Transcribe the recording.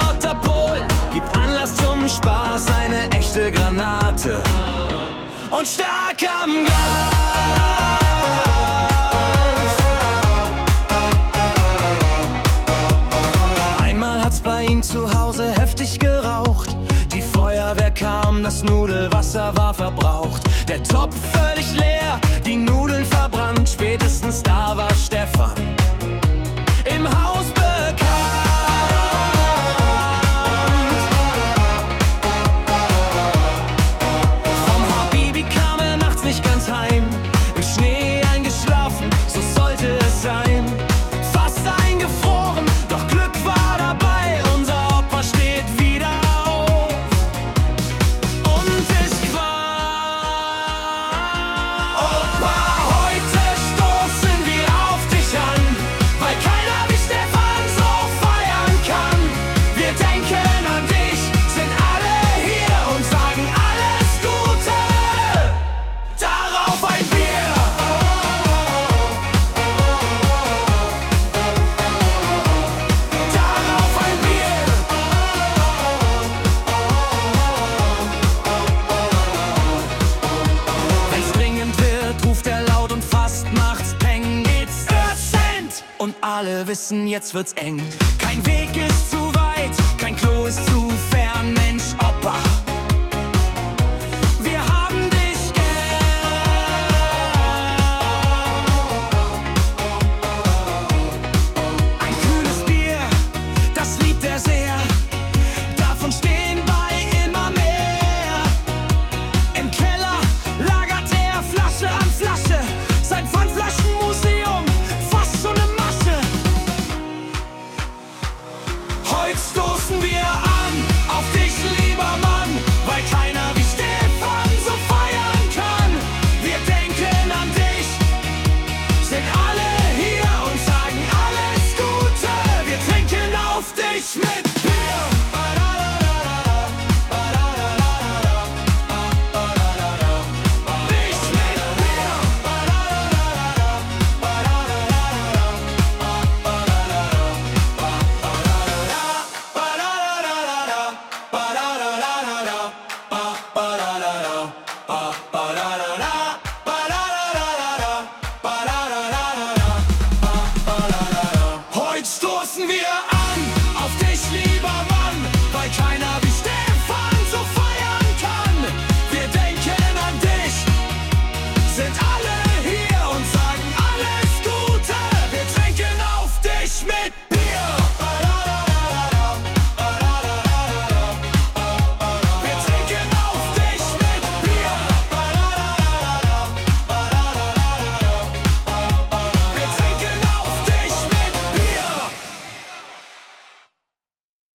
Nordpol gibt Anlass zum Spaß, eine echte Granate und stark am Gas. Einmal hat's bei ihm zu Hause heftig geraucht. Die Feuerwehr kam, das Nudelwasser war verbraucht. Der Topf völlig leer, die Nudeln verbrannt. Spätestens da war Stefan im Haus bekannt. Vom Habibi kam er nachts nicht ganz heim, im Schnee eingeschlafen, so sollte es sein. Fast eingefroren, doch Glück war dabei, unser Opa steht wieder auf und ist qual. Opa, heute stoßen wir auf dich an, weil keiner wie Stefan so feiern kann. Wir denken an dich, sind alle hier und sagen alles Gute, darauf ein Bier. Darauf ein Bier. Wenn's dringend wird, ruft er laut und fast macht's Peng, geht's Cent. Und alle wissen, jetzt wird's eng. Kein Weg ist zu weit, kein Klo ist zu fern, Mensch, Opa, wir haben dich gern. Ein kühles Bier, das liebt er sehr, davon stehen bei immer mehr. Im Keller lagert er Flasche an Flasche, sein Pfandflaschenmuseum, fast so eine Masche. Heute stoßen wir